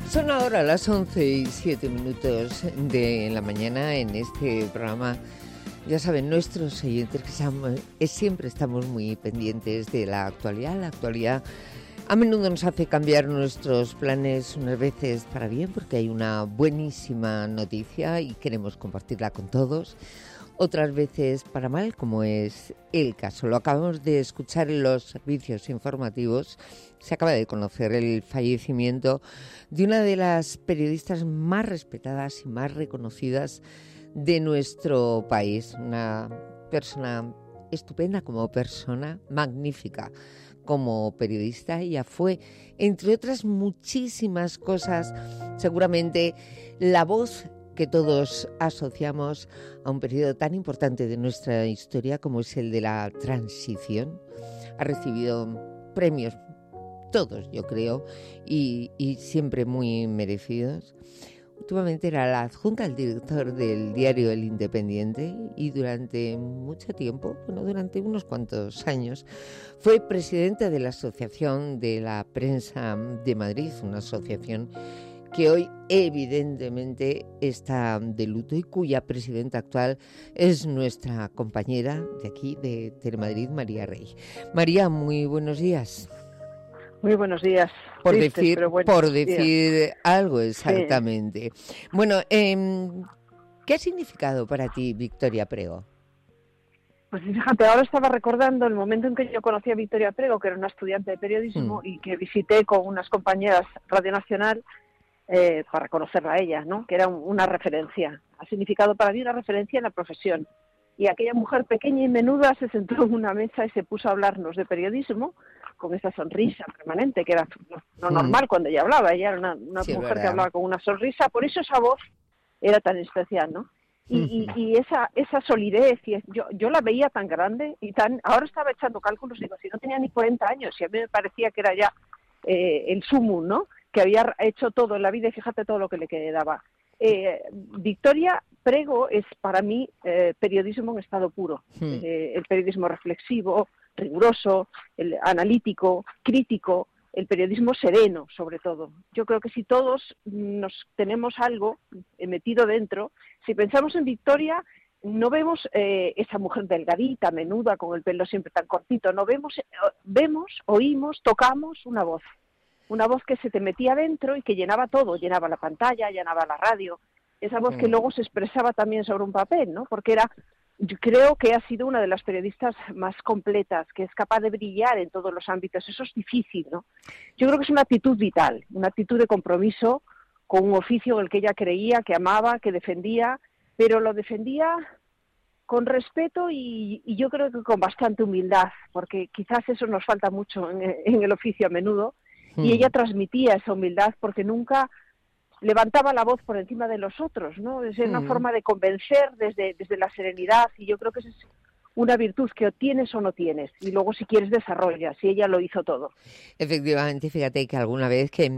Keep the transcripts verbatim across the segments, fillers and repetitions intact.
Son ahora las once y siete minutos de la mañana en este programa. Ya saben, nuestros oyentes que seamos, siempre estamos muy pendientes de la actualidad. La actualidad a menudo nos hace cambiar nuestros planes, unas veces para bien, porque hay una buenísima noticia y queremos compartirla con todos. Otras veces para mal, como es el caso. Lo acabamos de escuchar en los servicios informativos. Se acaba de conocer el fallecimiento de una de las periodistas más respetadas y más reconocidas de nuestro país. Una persona estupenda como persona, magnífica como periodista. Ella fue, entre otras muchísimas cosas, seguramente la voz que todos asociamos a un periodo tan importante de nuestra historia como es el de la transición. Ha recibido premios, todos yo creo, y, y siempre muy merecidos. Últimamente era la adjunta al director del diario El Independiente y durante mucho tiempo, bueno, durante unos cuantos años, fue presidenta de la Asociación de la Prensa de Madrid, una asociación que hoy evidentemente está de luto y cuya presidenta actual es nuestra compañera de aquí, de Telemadrid, María Rey. María, muy buenos días. Muy buenos días. Por Tristes, decir, pero por decir días. algo exactamente. Sí. Bueno, eh, ¿qué ha significado para ti Victoria Prego? Pues fíjate, ahora estaba recordando el momento en que yo conocí a Victoria Prego, que era una estudiante de periodismo, mm. y que visité con unas compañeras Radio Nacional eh, para conocerla a ella, ¿no? Que era un, una referencia. Ha significado para mí una referencia en la profesión. Y aquella mujer pequeña y menuda se sentó en una mesa y se puso a hablarnos de periodismo con esa sonrisa permanente, que era lo normal mm. cuando ella hablaba. Ella era una, una sí, mujer verdad. que hablaba con una sonrisa, por eso esa voz era tan especial, ¿no? Y, mm-hmm. y, y esa esa solidez, y yo yo la veía tan grande y tan... Ahora estaba echando cálculos y digo, si no tenía ni cuarenta años, y a mí me parecía que era ya eh, el sumum, ¿no? Que había hecho todo en la vida y fíjate todo lo que le quedaba. Eh, Victoria Prego es para mí eh, periodismo en estado puro, mm. eh, el periodismo reflexivo, riguroso, el analítico, crítico, el periodismo sereno, sobre todo. Yo creo que si todos nos tenemos algo metido dentro, si pensamos en Victoria, no vemos eh, esa mujer delgadita, menuda, con el pelo siempre tan cortito, no vemos, eh, vemos, oímos, tocamos una voz. Una voz que se te metía dentro y que llenaba todo, llenaba la pantalla, llenaba la radio. Esa voz mm. que luego se expresaba también sobre un papel, ¿no? Porque era... Yo creo que ha sido una de las periodistas más completas, que es capaz de brillar en todos los ámbitos. Eso es difícil, ¿no? Yo creo que es una actitud vital, una actitud de compromiso con un oficio en el que ella creía, que amaba, que defendía, pero lo defendía con respeto y, y yo creo que con bastante humildad, porque quizás eso nos falta mucho en, en el oficio a menudo, mm. y ella transmitía esa humildad porque nunca levantaba la voz por encima de los otros, ¿no? Es una mm. forma de convencer desde, desde la serenidad, y yo creo que esa es una virtud que o tienes o no tienes, y luego si quieres desarrollas, y ella lo hizo todo. Efectivamente, fíjate que alguna vez que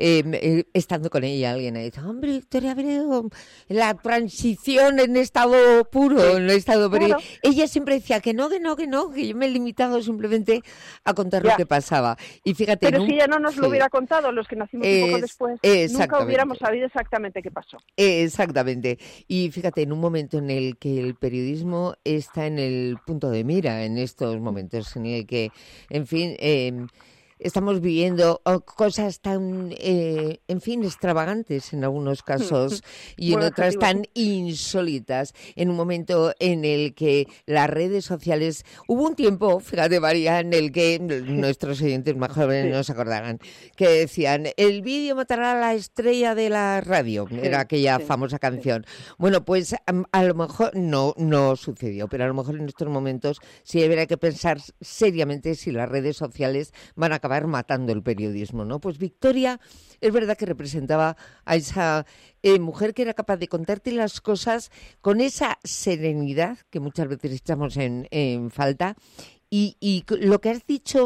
eh, estando con ella alguien ha dicho, hombre, Victoria Prego, la transición en estado puro, sí, en estado puro. Claro. Ella siempre decía que no, que no, que no, que yo me he limitado simplemente a contar ya. lo que pasaba. Y fíjate, Pero un... si ella no nos sí. lo hubiera contado, los que nacimos es, un poco después, nunca hubiéramos sabido exactamente qué pasó. Exactamente. Y fíjate, en un momento en el que el periodismo está en el punto de mira, en estos momentos en el que, en fin, eh, estamos viviendo cosas tan, eh, en fin, extravagantes en algunos casos y en otras tan insólitas, en un momento en el que las redes sociales... Hubo un tiempo, fíjate María, en el que nuestros oyentes más jóvenes sí. no se acordarán, que decían, el vídeo matará a la estrella de la radio, sí, era aquella sí, famosa canción. Sí. Bueno, pues a, a lo mejor no, no sucedió, pero a lo mejor en estos momentos sí habrá que pensar seriamente si las redes sociales van a acabar matando el periodismo, ¿no? Pues Victoria es verdad que representaba a esa eh, mujer que era capaz de contarte las cosas con esa serenidad que muchas veces echamos en, en falta. Y, y lo que has dicho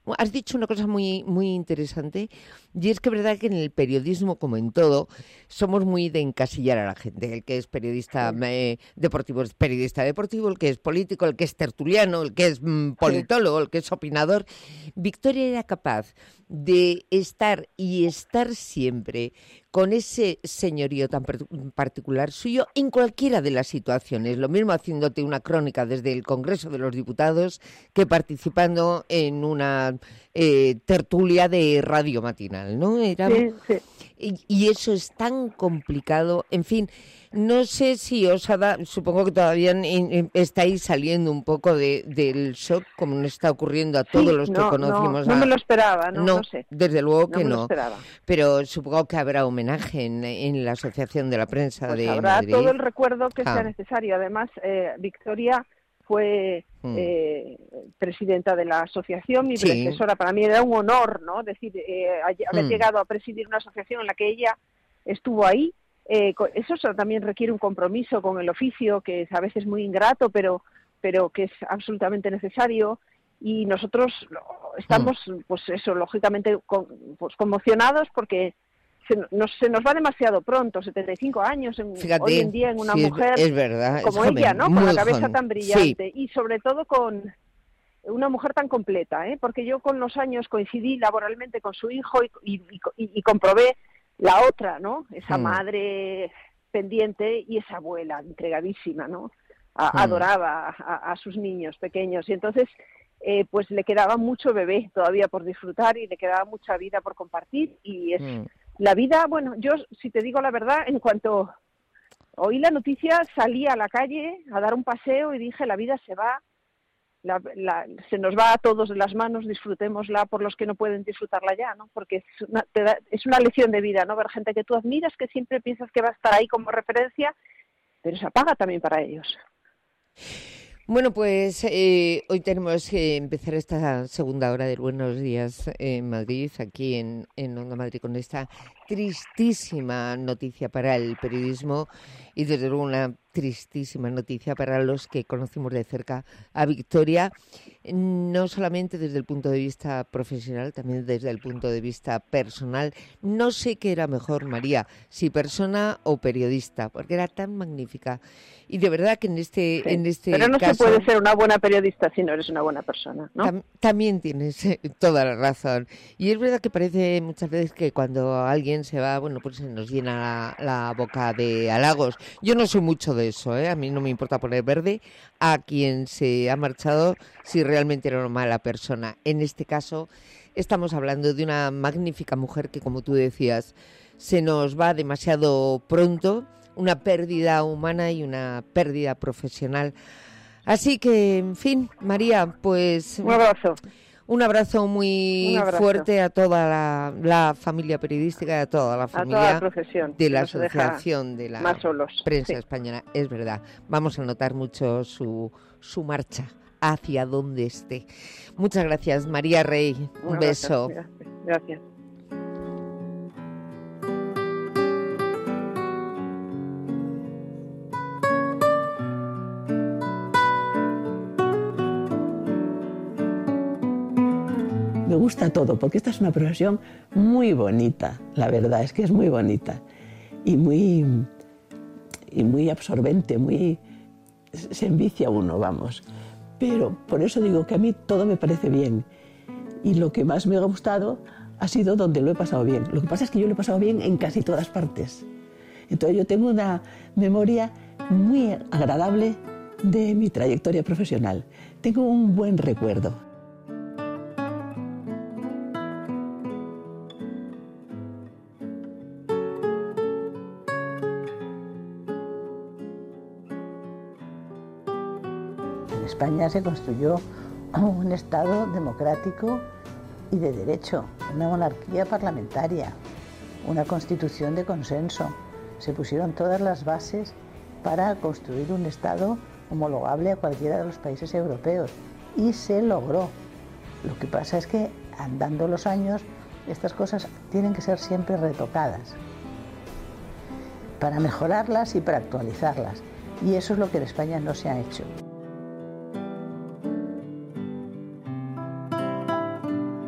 has dicho una cosa muy, muy interesante, y es que es verdad que en el periodismo, como en todo, somos muy de encasillar a la gente. El que es periodista Sí. eh, deportivo es periodista deportivo, el que es político, el que es tertuliano, el que es mm, politólogo, el que es opinador. Victoria era capaz de estar y estar siempre con ese señorío tan particular suyo en cualquiera de las situaciones. Lo mismo haciéndote una crónica desde el Congreso de los Diputados que participando en una eh, tertulia de radio matinal, ¿no? Era... Sí, sí. Y, y eso es tan complicado. En fin, no sé si os ha dado, supongo que todavía en, en, estáis saliendo un poco de, del shock, como nos está ocurriendo a todos sí, los no, que conocimos. No, a... no me lo esperaba, no, no, no sé. Desde luego no que me no. Lo esperaba. Pero supongo que habrá homenaje en, en la Asociación de la Prensa pues de habrá Madrid. todo el recuerdo que ah. sea necesario. Además, eh, Victoria fue mm. eh, presidenta de la asociación, mi sí. predecesora. Para mí era un honor, ¿no? Decir, eh, haber mm. llegado a presidir una asociación en la que ella estuvo ahí. Eh, eso también requiere un compromiso con el oficio, que es a veces muy ingrato, pero, pero que es absolutamente necesario. Y nosotros estamos, mm. pues eso, lógicamente, con, pues conmocionados porque se nos, se nos va demasiado pronto, setenta y cinco años en, Fíjate, hoy en día en una sí, mujer es verdad, como es ella, joven, ¿no? Con la cabeza joven. tan brillante, sí. y sobre todo con una mujer tan completa, ¿eh? Porque yo con los años coincidí laboralmente con su hijo y, y, y, y comprobé la otra, ¿no? Esa mm. madre pendiente y esa abuela entregadísima, ¿no? A, mm. Adoraba a, a sus niños pequeños, y entonces eh, pues le quedaba mucho bebé todavía por disfrutar y le quedaba mucha vida por compartir, y es mm. la vida, bueno, yo si te digo la verdad, en cuanto oí la noticia salí a la calle a dar un paseo y dije, la vida se va, La, la, se nos va a todos de las manos, disfrutémosla por los que no pueden disfrutarla ya, ¿no? Porque es una, te da, es una lección de vida, ¿no? Ver gente que tú admiras, que siempre piensas que va a estar ahí como referencia, pero se apaga también para ellos. Bueno, pues eh, hoy tenemos que empezar esta segunda hora de Buenos Días en Madrid, aquí en, en Onda Madrid, con esta tristísima noticia para el periodismo y desde luego una tristísima noticia para los que conocimos de cerca a Victoria, no solamente desde el punto de vista profesional, también desde el punto de vista personal. No sé qué era mejor, María, si persona o periodista, porque era tan magnífica. Y de verdad que en este, sí, en este pero no caso, se puede ser una buena periodista si no eres una buena persona, ¿no? Tam, también tienes eh, toda la razón. Y es verdad que parece muchas veces que cuando alguien se va, bueno, pues se nos llena la, la boca de halagos. Yo no soy mucho de eso, ¿eh? A mí no me importa poner verde a quien se ha marchado si realmente era una mala persona. En este caso estamos hablando de una magnífica mujer que, como tú decías, se nos va demasiado pronto, una pérdida humana y una pérdida profesional. Así que, en fin, María, pues un abrazo. Un abrazo muy un abrazo. fuerte a toda la, la familia periodística y a toda la familia a toda la profesión, de la Asociación de la más solos. Prensa sí. Española. Es verdad, vamos a notar mucho su, su marcha hacia donde esté. Muchas gracias, María Rey. Un, un beso. Gracias. gracias. Me gusta todo, porque esta es una profesión muy bonita, la verdad es que es muy bonita y muy, y muy absorbente, muy, se envicia uno, vamos. Pero por eso digo que a mí todo me parece bien, y lo que más me ha gustado ha sido donde lo he pasado bien. Lo que pasa es que yo lo he pasado bien en casi todas partes. Entonces yo tengo una memoria muy agradable de mi trayectoria profesional. Tengo un buen recuerdo. España se construyó un Estado democrático y de derecho, una monarquía parlamentaria, una constitución de consenso. Se pusieron todas las bases para construir un Estado homologable a cualquiera de los países europeos y se logró. Lo que pasa es que andando los años estas cosas tienen que ser siempre retocadas para mejorarlas y para actualizarlas, y eso es lo que en España no se ha hecho.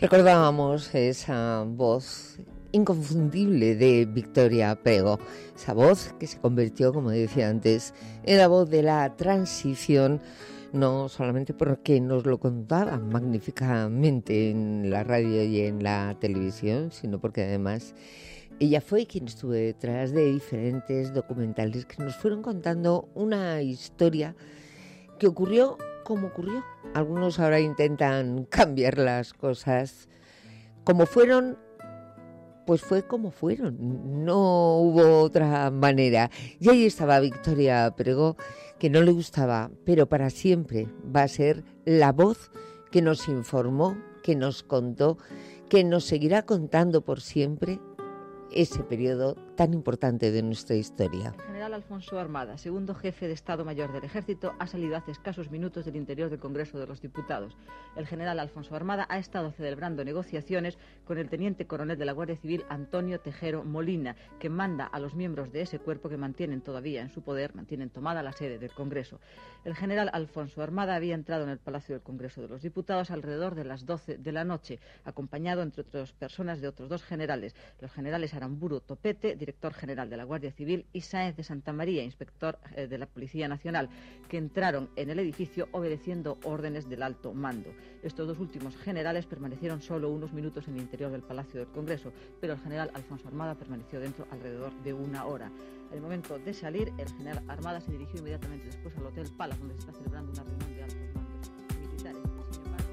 Recordábamos esa voz inconfundible de Victoria Prego, esa voz que se convirtió, como decía antes, en la voz de la transición, no solamente porque nos lo contaba magníficamente en la radio y en la televisión, sino porque además ella fue quien estuvo detrás de diferentes documentales que nos fueron contando una historia que ocurrió como ocurrió. Algunos ahora intentan cambiar las cosas como fueron. Pues fue como fueron, no hubo otra manera. Y ahí estaba Victoria Prego, que no le gustaba, pero para siempre va a ser la voz que nos informó, que nos contó, que nos seguirá contando por siempre ese periodo tan importante de nuestra historia. El general Alfonso Armada, segundo jefe de Estado Mayor del Ejército, ha salido hace escasos minutos del interior del Congreso de los Diputados. El general Alfonso Armada ha estado celebrando negociaciones con el teniente coronel de la Guardia Civil, Antonio Tejero Molina, que manda a los miembros de ese cuerpo que mantienen todavía en su poder, mantienen tomada la sede del Congreso. El general Alfonso Armada había entrado en el Palacio del Congreso de los Diputados alrededor de las doce de la noche, acompañado, entre otras personas, de otros dos generales, los generales Aramburu Topete, director general de la Guardia Civil, y Sáenz de Santa María, inspector eh, de la Policía Nacional, que entraron en el edificio obedeciendo órdenes del alto mando. Estos dos últimos generales permanecieron solo unos minutos en el interior del Palacio del Congreso, pero el general Alfonso Armada permaneció dentro alrededor de una hora. Al momento de salir, el general Armada se dirigió inmediatamente después al Hotel Palace, donde se está celebrando una reunión de altos mandos militares. Sin embargo,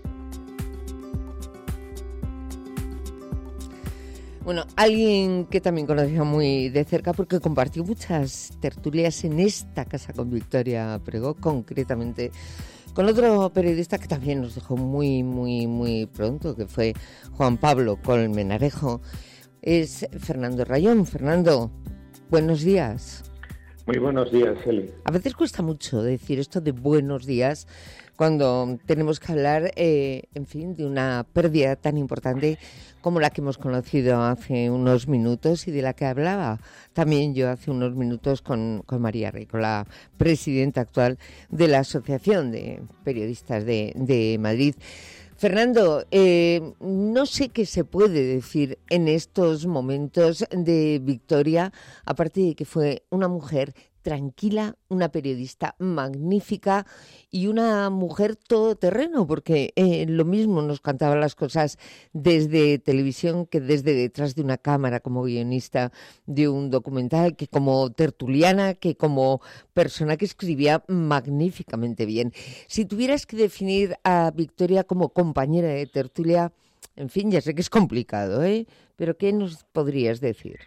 Bueno, alguien que también conocía muy de cerca porque compartió muchas tertulias en esta casa con Victoria Prego, concretamente con otro periodista que también nos dejó muy, muy, muy pronto, que fue Juan Pablo Colmenarejo, es Fernando Rayón. Fernando, buenos días. Muy buenos días, Eli. A veces cuesta mucho decir esto de buenos días cuando tenemos que hablar, eh, en fin, de una pérdida tan importante como la que hemos conocido hace unos minutos y de la que hablaba también yo hace unos minutos con, con María Rey, con la presidenta actual de la Asociación de Periodistas de, de Madrid. Fernando, eh, no sé qué se puede decir en estos momentos de Victoria, aparte de que fue una mujer tranquila, una periodista magnífica y una mujer todoterreno, porque eh, lo mismo nos contaba las cosas desde televisión que desde detrás de una cámara, como guionista de un documental, que como tertuliana, que como persona que escribía magníficamente bien. Si tuvieras que definir a Victoria como compañera de tertulia, en fin, ya sé que es complicado, ¿eh? Pero ¿qué nos podrías decir?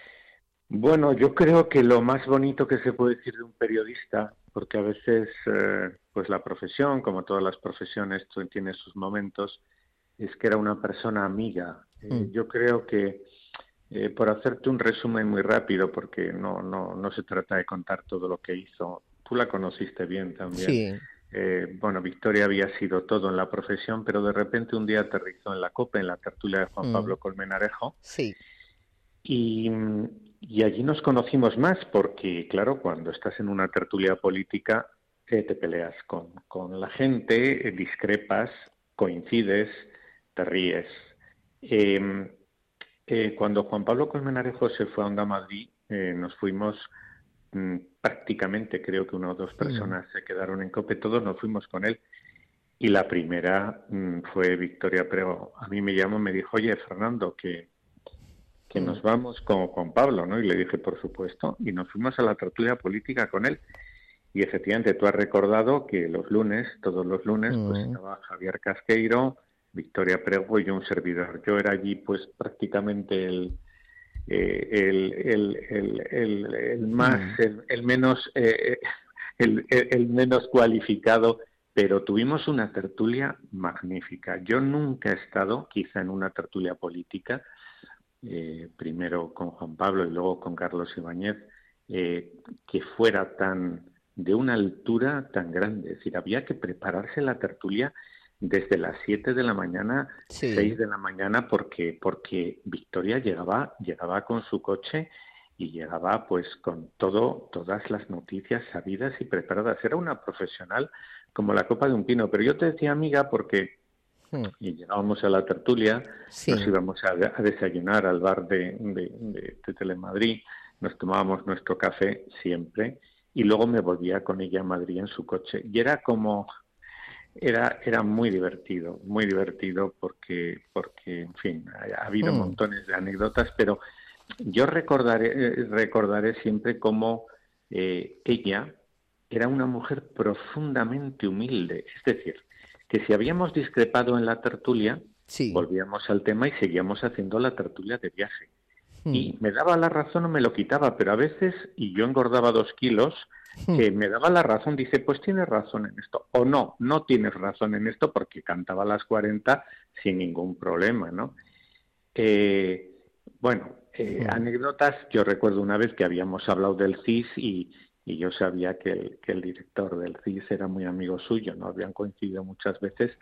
Bueno, yo creo que lo más bonito que se puede decir de un periodista, porque a veces eh, pues la profesión, como todas las profesiones, tiene sus momentos, es que era una persona amiga. Eh, mm. Yo creo que, eh, por hacerte un resumen muy rápido, porque no, no, no se trata de contar todo lo que hizo, tú la conociste bien también. Sí. Eh, bueno, Victoria había sido todo en la profesión, pero de repente un día aterrizó en la COPE, en la tertulia de Juan mm. Pablo Colmenarejo. Sí. Y, y allí nos conocimos más porque, claro, cuando estás en una tertulia política eh, te peleas con, con la gente, eh, discrepas, coincides, te ríes. Eh, eh, cuando Juan Pablo Colmenarejo se fue a Onda Madrid, eh, nos fuimos mmm, prácticamente, creo que una o dos personas mm. se quedaron en COPE, todos nos fuimos con él. Y la primera mmm, fue Victoria Prego. A mí me llamó, me dijo, oye, Fernando, que... que nos vamos con Juan Pablo, ¿no? Y le dije, por supuesto, y nos fuimos a la tertulia política con él. Y efectivamente, tú has recordado que los lunes, todos los lunes, mm. pues estaba Javier Casqueiro, Victoria Prego y un servidor. Yo era allí, pues, prácticamente el eh, el, el, el, el, el más, mm. el, el menos eh, el, el menos cualificado, pero tuvimos una tertulia magnífica. Yo nunca he estado, quizá en una tertulia política, Eh, primero con Juan Pablo y luego con Carlos Ibáñez, eh, que fuera tan de una altura tan grande. Es decir, había que prepararse la tertulia desde las siete de la mañana, sí. seis de la mañana, porque porque Victoria llegaba llegaba con su coche y llegaba pues con todo todas las noticias sabidas y preparadas. Era una profesional como la copa de un pino. Pero yo te decía amiga porque Mm. Y llegábamos a la tertulia, sí. Nos íbamos a, a desayunar al bar de, de, de, de Telemadrid, nos tomábamos nuestro café siempre y luego me volvía con ella a Madrid en su coche. Y era como... Era, era muy divertido, muy divertido porque, porque en fin, ha, ha habido mm. montones de anécdotas, pero yo recordaré, recordaré siempre cómo eh, ella era una mujer profundamente humilde. Es decir, que si habíamos discrepado en la tertulia, sí. volvíamos al tema y seguíamos haciendo la tertulia de viaje. Mm. Y me daba la razón o me lo quitaba, pero a veces, y yo engordaba dos kilos, que me daba la razón, dice, pues tienes razón en esto, o no, no tienes razón en esto, porque cantaba a las cuarenta sin ningún problema, ¿no? Eh, bueno, eh, mm. anécdotas, yo recuerdo una vez que habíamos hablado del C I S y, y yo sabía que el, que el director del C I S era muy amigo suyo, no habían coincidido muchas veces,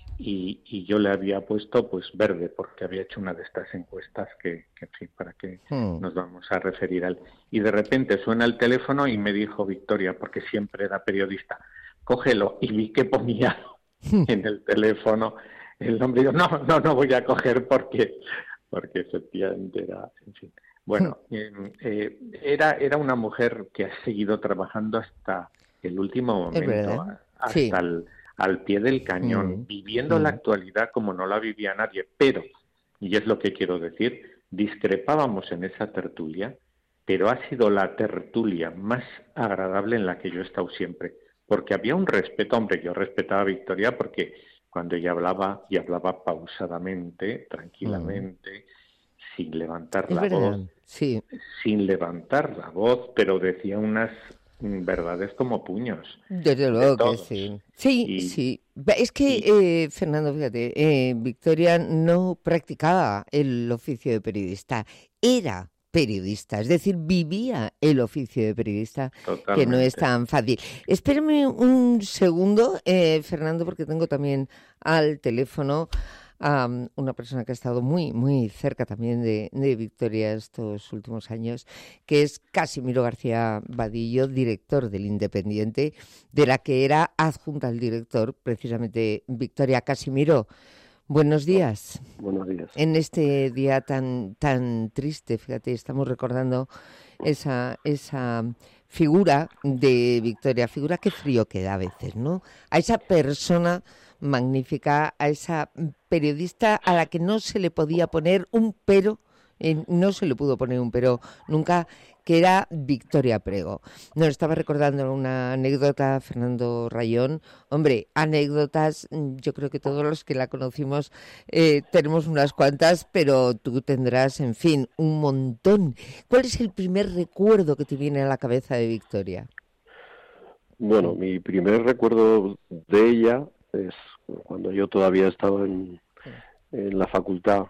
y, y yo le había puesto pues verde, porque había hecho una de estas encuestas que, que en fin, para que mm. nos vamos a referir a él. Y de repente suena el teléfono y me dijo Victoria, porque siempre era periodista, cógelo, y vi que ponía en el teléfono el nombre, y yo, no, no, no voy a coger porque, porque efectivamente era, en fin. Bueno, eh, eh, era, era una mujer que ha seguido trabajando hasta el último momento, hasta sí. el... al pie del cañón, mm. viviendo mm. la actualidad como no la vivía nadie, pero, y es lo que quiero decir, discrepábamos en esa tertulia, pero ha sido la tertulia más agradable en la que yo he estado siempre, porque había un respeto, hombre, yo respetaba a Victoria porque cuando ella hablaba, y hablaba pausadamente, tranquilamente, mm. sin levantar es la verdad. voz, sí. sin levantar la voz, pero decía unas verdades como puños. Desde luego que sí. Sí, y, sí. Es que, y... eh, Fernando, fíjate, eh, Victoria no practicaba el oficio de periodista, era periodista, es decir, vivía el oficio de periodista, totalmente. Que no es tan fácil. Espérame un segundo, eh, Fernando, porque tengo también al teléfono a um, una persona que ha estado muy, muy cerca también de, de Victoria estos últimos años, que es Casimiro García Vadillo, director del Independiente, de la que era adjunta al director, precisamente Victoria. Casimiro, buenos días. Buenos días. En este día tan, tan triste, fíjate, estamos recordando esa, esa figura de Victoria, figura que frío que da a veces, ¿no? A esa persona magnífica, a esa periodista a la que no se le podía poner un pero, eh, no se le pudo poner un pero nunca, que era Victoria Prego. Nos estaba recordando una anécdota, Fernando Rayón. Hombre, anécdotas, yo creo que todos los que la conocimos eh, tenemos unas cuantas, pero tú tendrás, en fin, un montón. ¿Cuál es el primer recuerdo que te viene a la cabeza de Victoria? Bueno, mi primer recuerdo de ella es cuando yo todavía estaba en, en la facultad,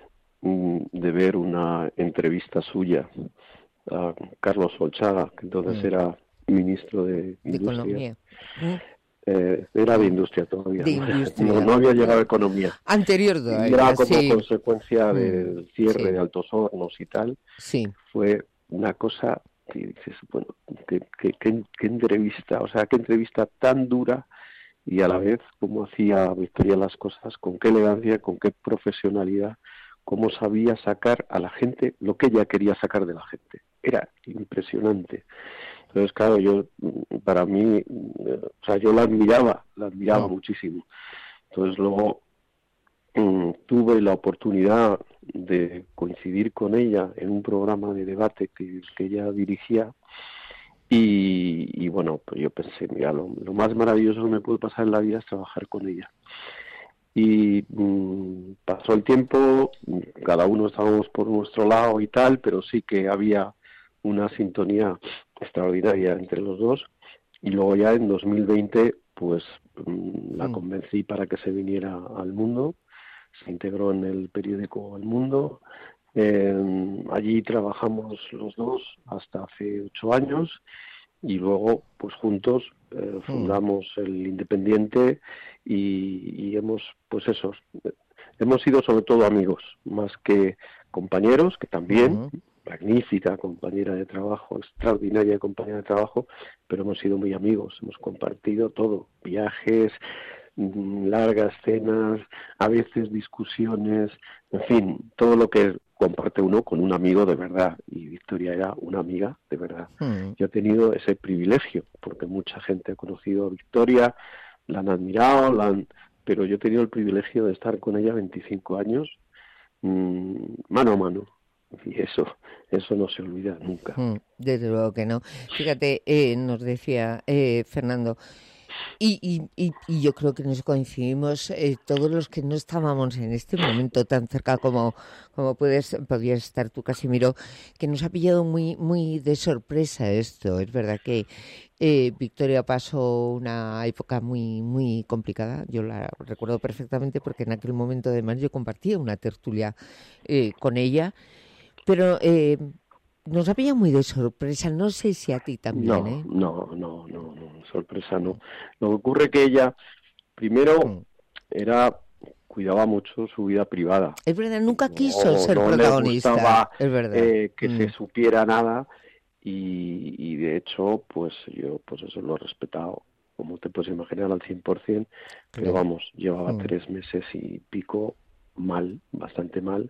de ver una entrevista suya a Carlos Solchaga, que entonces mm. era ministro de, de Industria. Economía. Eh, era de Industria todavía. De industria. No, no había llegado a Economía. Anterior todavía, y era como sí. consecuencia del mm. cierre sí. de Altos Hornos y tal. Sí. Fue una cosa que dices, bueno, qué, qué, qué, qué entrevista, o sea, qué entrevista tan dura, y a la vez cómo hacía Victoria las cosas, con qué elegancia, con qué profesionalidad, cómo sabía sacar a la gente lo que ella quería sacar de la gente. Era impresionante. Entonces, claro, yo, para mí, o sea, yo la admiraba, la admiraba no. muchísimo. Entonces, luego um, tuve la oportunidad de coincidir con ella en un programa de debate que, que ella dirigía. Y, y bueno, pues yo pensé, mira, lo, lo más maravilloso que me puede pasar en la vida es trabajar con ella. Y mmm, pasó el tiempo, cada uno estábamos por nuestro lado y tal, pero sí que había una sintonía extraordinaria entre los dos. Y luego ya en dos mil veinte, pues mmm, la convencí para que se viniera al Mundo, se integró en el periódico El Mundo. Eh, allí trabajamos los dos hasta hace ocho años y luego pues juntos eh, fundamos mm. el Independiente y, y hemos pues eso hemos sido sobre todo amigos más que compañeros, que también uh-huh. magnífica compañera de trabajo, extraordinaria compañera de trabajo, pero hemos sido muy amigos, hemos compartido todo, viajes, largas cenas, a veces discusiones, en fin, todo lo que comparte uno con un amigo de verdad, y Victoria era una amiga de verdad. Mm. Yo he tenido ese privilegio, porque mucha gente ha conocido a Victoria, la han admirado, la han... pero yo he tenido el privilegio de estar con ella veinticinco años, mmm, mano a mano, y eso, eso no se olvida nunca. Mm, desde luego que no. Fíjate, eh, nos decía eh, Fernando, Y, y, y, y yo creo que nos coincidimos eh, todos los que no estábamos en este momento tan cerca como, como puedes, podías estar tú, Casimiro, que nos ha pillado muy, muy de sorpresa esto. Es verdad que eh, Victoria pasó una época muy, muy complicada. Yo la recuerdo perfectamente porque en aquel momento además yo compartía una tertulia eh, con ella, pero... Eh, Nos ha pillado muy de sorpresa, no sé si a ti también, no, ¿eh? No, no, no, no, sorpresa no. Lo que ocurre es que ella, primero, mm. era, cuidaba mucho su vida privada. Es verdad, nunca quiso no, ser no protagonista. Le gustaba, es verdad. Eh, que mm. se supiera nada y, y de hecho, pues yo, pues eso lo he respetado, como te puedes imaginar, al cien por ciento, pero claro. Vamos, llevaba mm. tres meses y pico mal, bastante mal.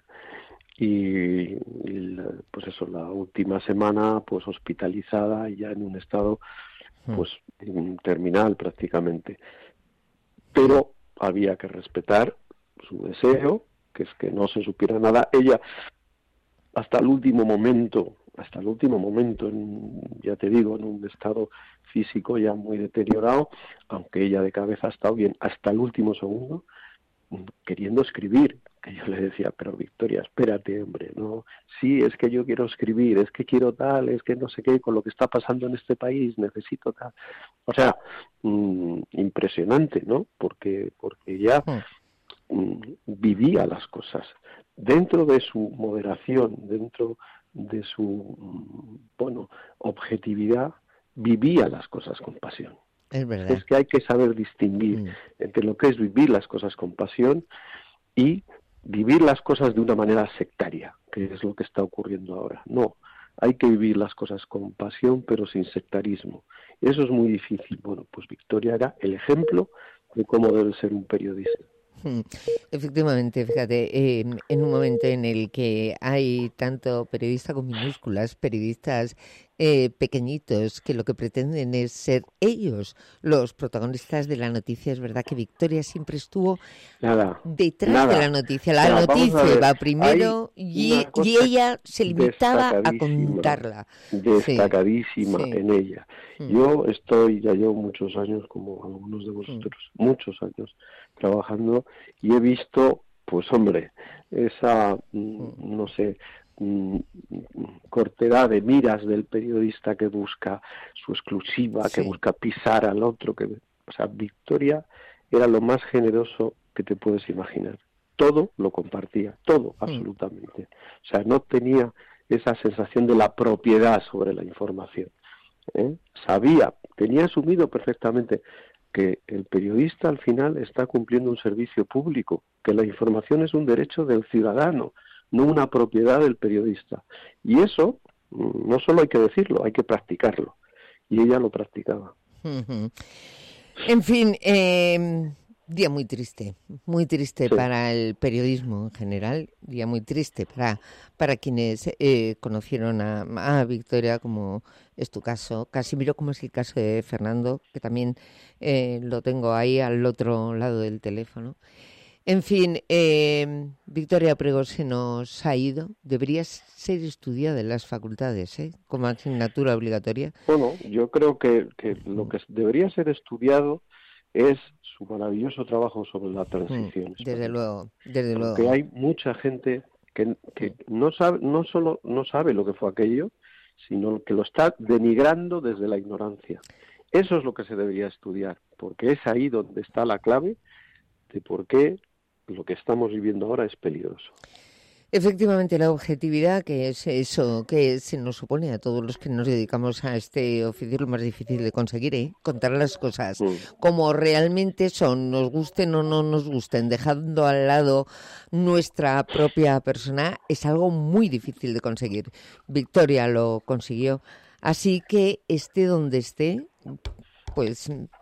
Y, y pues eso, la última semana pues hospitalizada y ya en un estado pues terminal prácticamente, pero había que respetar su deseo, que es que no se supiera nada. Ella hasta el último momento hasta el último momento en, ya te digo, en un estado físico ya muy deteriorado, aunque ella de cabeza ha estado bien hasta el último segundo, queriendo escribir, que yo le decía, pero Victoria, espérate, hombre, no, sí, es que yo quiero escribir, es que quiero tal, es que no sé qué, con lo que está pasando en este país, necesito tal, o sea, mmm, impresionante, ¿no? Porque, porque ya mmm, vivía las cosas, dentro de su moderación, dentro de su, bueno, objetividad, vivía las cosas con pasión. Es verdad. Es que hay que saber distinguir mm. entre lo que es vivir las cosas con pasión y vivir las cosas de una manera sectaria, que es lo que está ocurriendo ahora. No, hay que vivir las cosas con pasión, pero sin sectarismo. Eso es muy difícil. Bueno, pues Victoria era el ejemplo de cómo debe ser un periodista. Efectivamente, fíjate, eh, en un momento en el que hay tanto periodista con minúsculas, periodistas eh, pequeñitos, que lo que pretenden es ser ellos los protagonistas de la noticia, es verdad que Victoria siempre estuvo nada, detrás nada. de la noticia. La nada, noticia va primero y, y ella se limitaba a contarla. Destacadísima sí, sí. en ella. Yo estoy, ya llevo muchos años, como algunos de vosotros, mm. muchos años trabajando y he visto, pues hombre, esa, mm. no sé, cortedad de miras del periodista que busca su exclusiva, sí. que busca pisar al otro, que, o sea, Victoria era lo más generoso que te puedes imaginar. Todo lo compartía, todo, mm. absolutamente. O sea, no tenía esa sensación de la propiedad sobre la información. ¿eh? Sabía, tenía asumido perfectamente que el periodista al final está cumpliendo un servicio público, que la información es un derecho del ciudadano, no una propiedad del periodista. Y eso no solo hay que decirlo, hay que practicarlo. Y ella lo practicaba. Uh-huh. En fin, eh, día muy triste, muy triste sí. para el periodismo en general, día muy triste para, para quienes eh, conocieron a, a Victoria, como es tu caso, Casimiro, como es el caso de Fernando, que también eh, lo tengo ahí al otro lado del teléfono. En fin, eh, Victoria Prego se nos ha ido. Debería ser estudiada en las facultades, ¿eh? Como asignatura obligatoria. Bueno, yo creo que, que lo que debería ser estudiado es su maravilloso trabajo sobre la transición. Mm, desde luego, desde luego. Porque hay mucha gente que, que no sabe, no solo no sabe lo que fue aquello, sino que lo está denigrando desde la ignorancia. Eso es lo que se debería estudiar, porque es ahí donde está la clave de por qué lo que estamos viviendo ahora es peligroso. Efectivamente, la objetividad, que es eso que se nos supone a todos los que nos dedicamos a este oficio, lo más difícil de conseguir, ¿eh? Contar las cosas mm. como realmente son, nos gusten o no nos gusten, dejando al lado nuestra propia persona, es algo muy difícil de conseguir. Victoria lo consiguió, así que esté donde esté, pues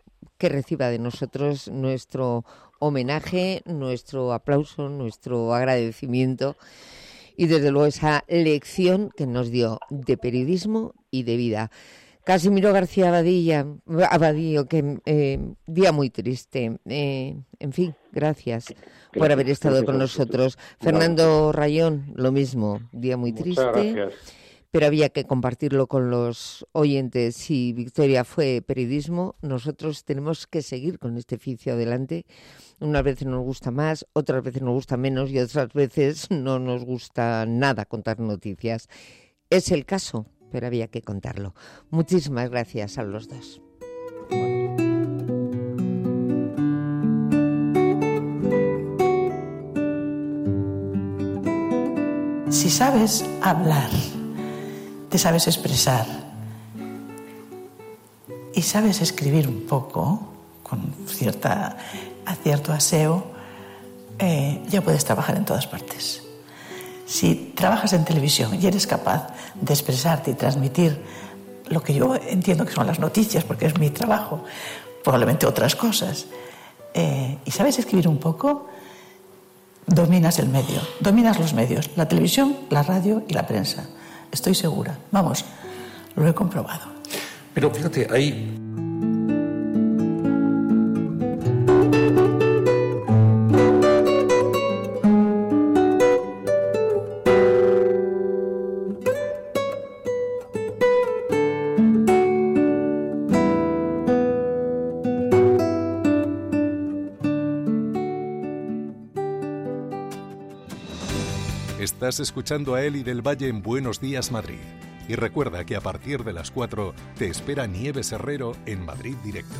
que reciba de nosotros nuestro homenaje, nuestro aplauso, nuestro agradecimiento y desde luego esa lección que nos dio de periodismo y de vida. Casimiro García Abadilla, Abadillo, que eh, día muy triste. Eh, en fin, gracias, gracias por haber estado con nosotros. Fernando Rayón, lo mismo, día muy Muchas triste. Gracias. Pero había que compartirlo con los oyentes. Si Victoria fue periodismo, nosotros tenemos que seguir con este oficio adelante. Unas veces nos gusta más, otras veces nos gusta menos y otras veces no nos gusta nada contar noticias. Es el caso, pero había que contarlo. Muchísimas gracias a los dos. Si sabes hablar, te sabes expresar y sabes escribir un poco, con cierta, cierto aseo, eh, ya puedes trabajar en todas partes. Si trabajas en televisión y eres capaz de expresarte y transmitir lo que yo entiendo que son las noticias, porque es mi trabajo, probablemente otras cosas, eh, y sabes escribir un poco, dominas el medio, dominas los medios, la televisión, la radio y la prensa. Estoy segura. Vamos, lo he comprobado. Pero fíjate, hay... Estás escuchando a Eli del Valle en Buenos Días Madrid. Y recuerda que a partir de las cuatro te espera Nieves Herrero en Madrid Directo.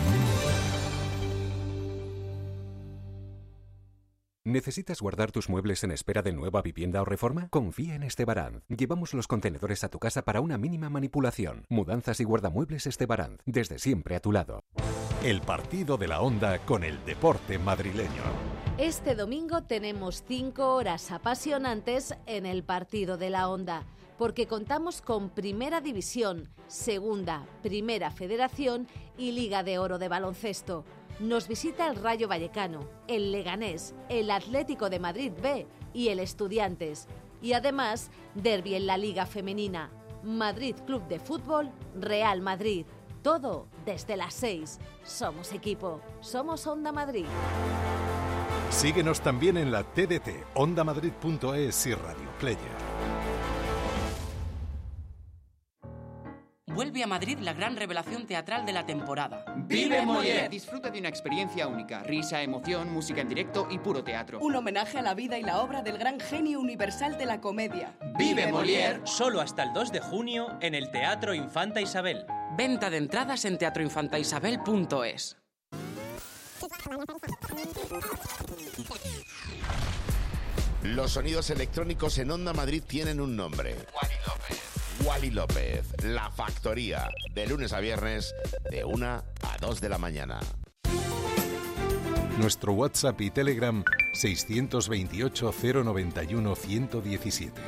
¿Necesitas guardar tus muebles en espera de nueva vivienda o reforma? Confía en Estebaranz. Llevamos los contenedores a tu casa para una mínima manipulación. Mudanzas y guardamuebles Estebaranz. Desde siempre a tu lado. El partido de la Onda con el deporte madrileño. Este domingo tenemos cinco horas apasionantes en el partido de la Onda, porque contamos con Primera División, Segunda, Primera Federación y Liga de Oro de baloncesto. Nos visita el Rayo Vallecano, el Leganés, el Atlético de Madrid B y el Estudiantes. Y además, derbi en la Liga Femenina, Madrid Club de Fútbol, Real Madrid. Todo desde las seis. Somos equipo, somos Onda Madrid. Síguenos también en la T D T, onda madrid punto es y Radio Player. Vuelve a Madrid la gran revelación teatral de la temporada. ¡Vive Molière! Disfruta de una experiencia única. Risa, emoción, música en directo y puro teatro. Un homenaje a la vida y la obra del gran genio universal de la comedia. ¡Vive Molière! Solo hasta el dos de junio en el Teatro Infanta Isabel. Venta de entradas en teatro infanta isabel punto es. Los sonidos electrónicos en Onda Madrid tienen un nombre. Wally López. Wally López, La Factoría, de lunes a viernes, de una a dos de la mañana. Nuestro WhatsApp y Telegram seiscientos veintiocho, cero noventa y uno, ciento diecisiete.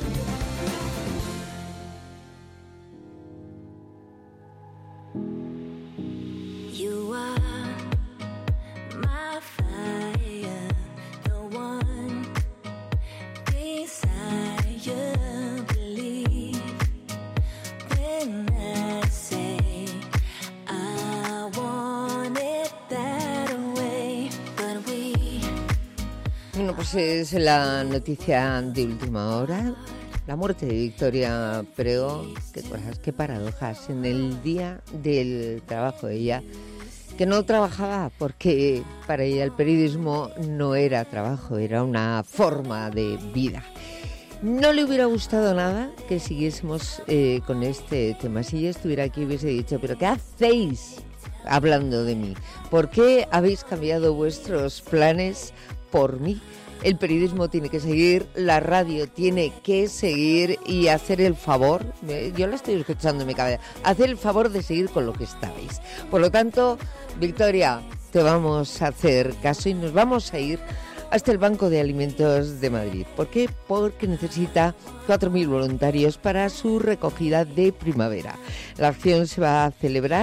Es la noticia de última hora, la muerte de Victoria Prego. Qué cosas, qué paradojas. En el día del trabajo de ella, que no trabajaba porque para ella el periodismo no era trabajo, era una forma de vida. No le hubiera gustado nada que siguiésemos eh, con este tema. Si ella estuviera aquí hubiese dicho, ¿pero qué hacéis hablando de mí? ¿Por qué habéis cambiado vuestros planes por mí? El periodismo tiene que seguir, la radio tiene que seguir y hacer el favor, yo la estoy escuchando en mi cabeza, hacer el favor de seguir con lo que estabais. Por lo tanto, Victoria, te vamos a hacer caso y nos vamos a ir hasta el Banco de Alimentos de Madrid. ¿Por qué? Porque necesita cuatro mil voluntarios para su recogida de primavera. La acción se va a celebrar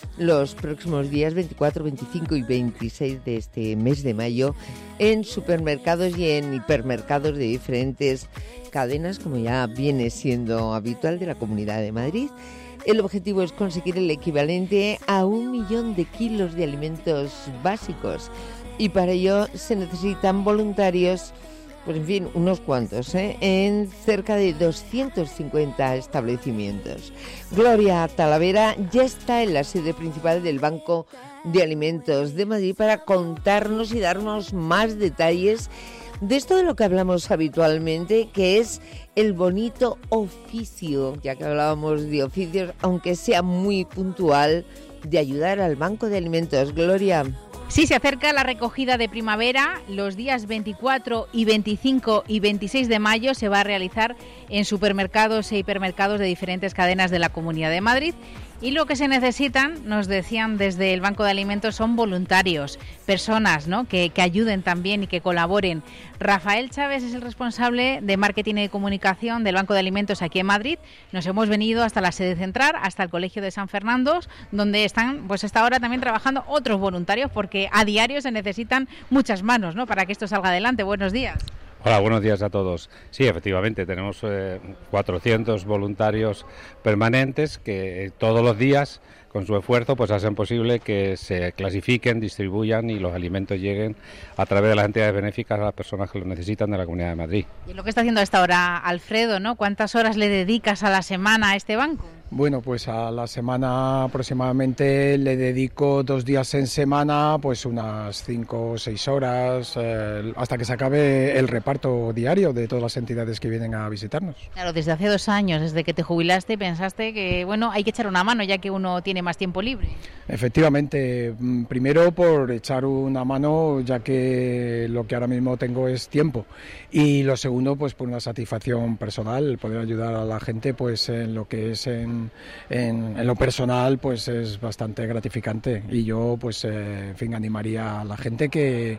los próximos días veinticuatro, veinticinco y veintiséis de este mes de mayo en supermercados y en hipermercados de diferentes cadenas, como ya viene siendo habitual, de la Comunidad de Madrid. El objetivo es conseguir el equivalente a un millón de kilos de alimentos básicos y para ello se necesitan voluntarios, pues en fin, unos cuantos, ¿eh? en cerca de doscientos cincuenta establecimientos. Gloria Talavera ya está en la sede principal del Banco de Alimentos de Madrid para contarnos y darnos más detalles de esto de lo que hablamos habitualmente, que es el bonito oficio, ya que hablábamos de oficios, aunque sea muy puntual, de ayudar al Banco de Alimentos. Gloria. Sí, se acerca la recogida de primavera. Los días veinticuatro y veinticinco y veintiséis de mayo se va a realizar en supermercados e hipermercados de diferentes cadenas de la Comunidad de Madrid. Y lo que se necesitan, nos decían desde el Banco de Alimentos, son voluntarios, personas, ¿no?, que, que ayuden también y que colaboren. Rafael Chávez es el responsable de marketing y comunicación del Banco de Alimentos aquí en Madrid. Nos hemos venido hasta la sede central, hasta el Colegio de San Fernando, donde están, pues hasta ahora también trabajando otros voluntarios, porque a diario se necesitan muchas manos, ¿no?, para que esto salga adelante. Buenos días. Hola, buenos días a todos. Sí, efectivamente, tenemos eh, cuatrocientos voluntarios permanentes que eh, todos los días, con su esfuerzo, pues hacen posible que se clasifiquen, distribuyan y los alimentos lleguen a través de las entidades benéficas a las personas que lo necesitan de la Comunidad de Madrid. Y lo que está haciendo a esta hora Alfredo, ¿no? ¿Cuántas horas le dedicas a la semana a este banco? Bueno, pues a la semana aproximadamente le dedico dos días en semana, pues unas cinco o seis horas, eh, hasta que se acabe el reparto diario de todas las entidades que vienen a visitarnos. Claro, desde hace dos años, desde que te jubilaste, pensaste que, bueno, hay que echar una mano ya que uno tiene más tiempo libre. Efectivamente, primero por echar una mano, ya que lo que ahora mismo tengo es tiempo, y lo segundo, pues por una satisfacción personal, poder ayudar a la gente, pues en lo que es en En, en lo personal, pues es bastante gratificante, y yo pues eh, en fin, animaría a la gente que,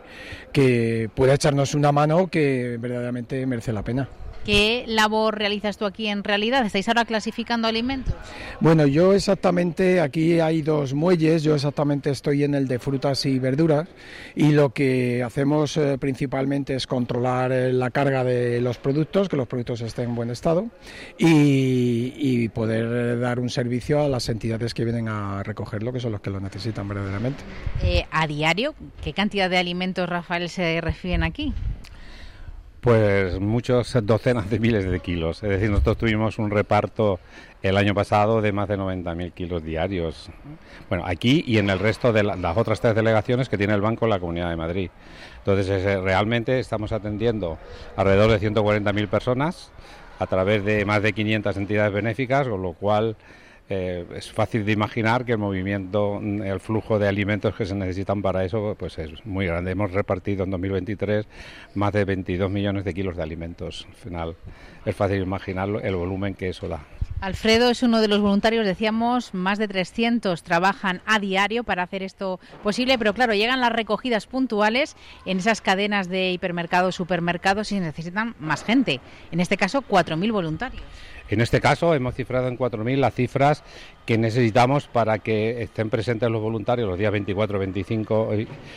que pueda echarnos una mano, que verdaderamente merece la pena. ¿Qué labor realizas tú aquí en realidad? ¿Estáis ahora clasificando alimentos? Bueno, yo exactamente, aquí hay dos muelles, yo exactamente estoy en el de frutas y verduras, y lo que hacemos eh, principalmente es controlar eh, la carga de los productos, que los productos estén en buen estado, y, y poder dar un servicio a las entidades que vienen a recogerlo, que son los que lo necesitan verdaderamente. Eh, ¿A diario qué cantidad de alimentos, Rafael, se reciben aquí? Pues muchos, docenas de miles de kilos. Es decir, nosotros tuvimos un reparto el año pasado de más de noventa mil kilos diarios. Bueno, aquí y en el resto de la, las otras tres delegaciones que tiene el banco en la Comunidad de Madrid. Entonces, es, realmente estamos atendiendo alrededor de ciento cuarenta mil personas a través de más de quinientas entidades benéficas, con lo cual Eh, es fácil de imaginar que el movimiento, el flujo de alimentos que se necesitan para eso, pues es muy grande. Hemos repartido en dos mil veintitrés más de veintidós millones de kilos de alimentos. Al final es fácil imaginar el volumen que eso da. Alfredo es uno de los voluntarios, decíamos, más de trescientos trabajan a diario para hacer esto posible, pero claro, llegan las recogidas puntuales en esas cadenas de hipermercados, supermercados, y necesitan más gente. En este caso, cuatro mil voluntarios. En este caso hemos cifrado en cuatro mil las cifras que necesitamos para que estén presentes los voluntarios los días veinticuatro, veinticinco